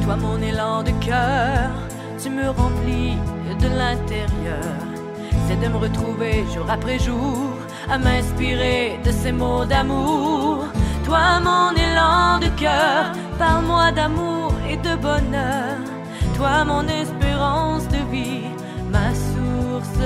Toi mon élan de cœur, tu me remplis de l'intérieur. C'est de me retrouver jour après jour, à m'inspirer de ces mots d'amour. Toi mon élan de cœur, parle-moi d'amour et de bonheur. Toi mon espérance de vie, ma source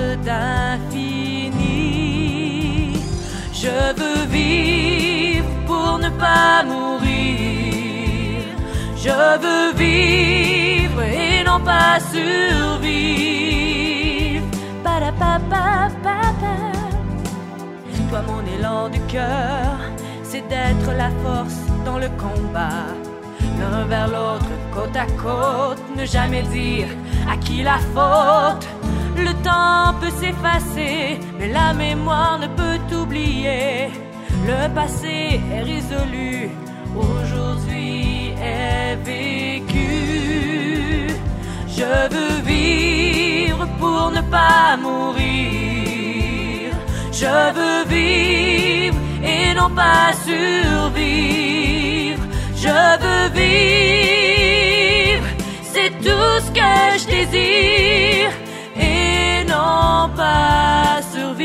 d'infini. Je veux vivre pour ne pas mourir. Je veux vivre et non pas survivre. Ba-da-ba-ba-ba-ba. Toi mon élan du cœur, c'est d'être la force dans le combat. L'un vers l'autre, côte à côte, ne jamais dire à qui la faute. Le temps peut s'effacer, mais la mémoire ne peut oublier. Le passé est résolu, aujourd'hui est vécu. Je veux vivre pour ne pas mourir. Je veux vivre et non pas survivre. Je veux vivre, c'est tout ce que je désire, et non pas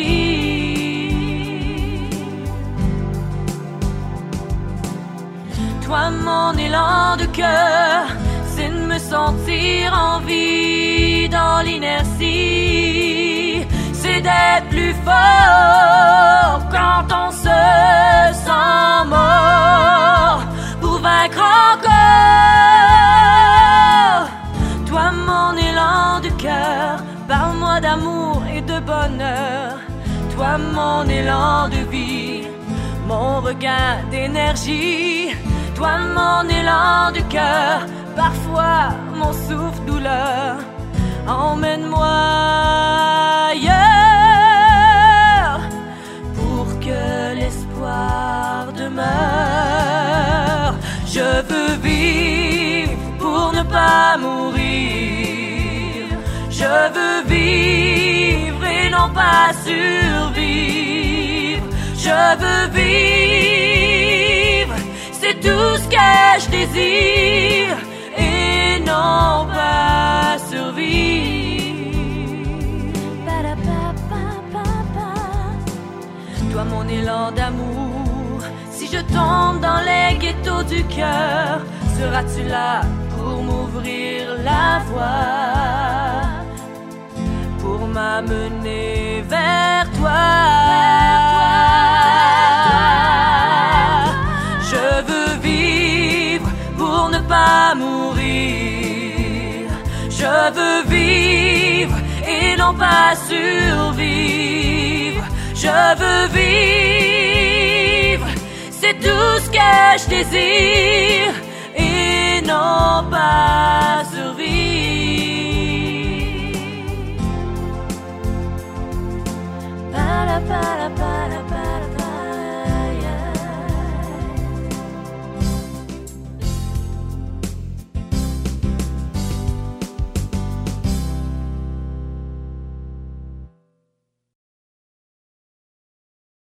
survivre. Toi mon élan de cœur, c'est de me sentir en vie dans l'inertie. C'est d'être plus fort quand on se sent mort, pour vaincre encore. Toi mon élan de cœur, parle-moi d'amour et de bonheur. Toi mon élan de vie, mon regain d'énergie. Toi mon élan de cœur, parfois mon souffle douleur. Emmène-moi ailleurs pour que l'espoir demeure. Je veux vivre pour ne pas mourir. Je veux vivre et non pas survivre. Je veux vivre, c'est tout ce que je désire, et non pas survivre. Toi mon élan d'amour, si je tombe dans les ghettos du cœur, seras-tu là pour m'ouvrir la voie, pour m'amener vers toi? Je veux vivre pour ne pas mourir. Je veux vivre et non pas survivre. Je veux vivre, c'est tout ce que je désire, et non pas survivre.